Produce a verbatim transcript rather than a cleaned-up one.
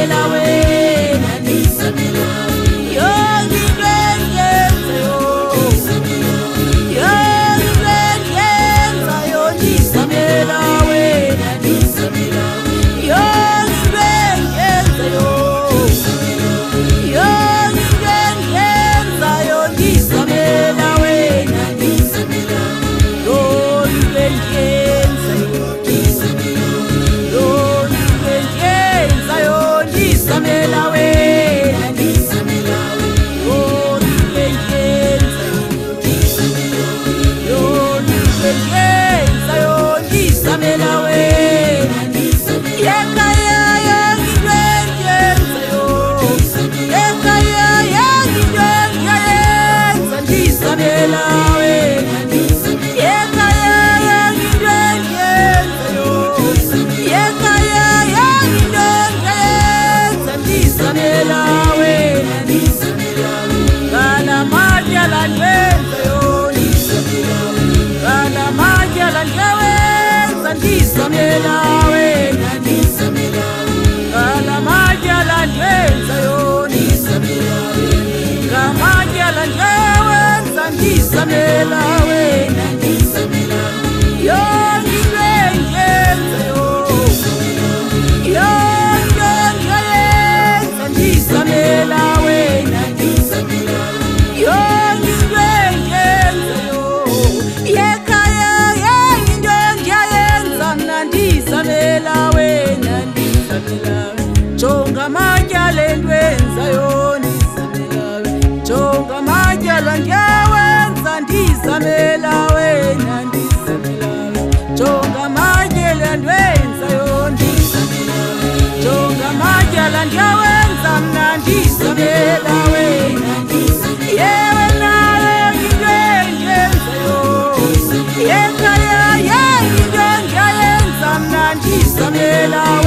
ndizamela wena, ndizamela yonke into endiyenzayo, yonke into endiyenzayo ndizamela wena, ndizamela yonke into endiyenzayo, yonke into endiyenzayo ndizamela wena, ndizamela yonke into endiyenzayo, ndizamela wena, ndizamela yonke into endiyenzayo, yonke into endiyenzayo ndizamela wena, yekhaya yonke into endiyenzayo, yekhaya yonke into endiyenza ndizamela wena, yekhaya yonke into endiyenzayo, yekhaya yonke into endiyenza ndizamela wena, ngala matyala ndiwenzayo, ngala matyala ndiyawenza ndizamela wena, ngala matyala ndiwenzayo, ngamatyala ndiyawenza ndizamela wena, yonke into endiyenzayo, yonke ndiyayenza ndizamela wena, yonke into endiyenzayo, yekhaya yonke into ndiyayenza mna ndizamela wena, ndizamela jonga amatyala endiwenzayo, ndizamela jonga amatyala ndiyawenza ndizamela wena, ndizamela jonga amatyala ndiwenzayo, ndizamela jonga amatyala ndiyawenza mna ndizamela wena, yewe nayo into endiyenzayo, yekhaya yonke into ndiyayenza mna ndizamela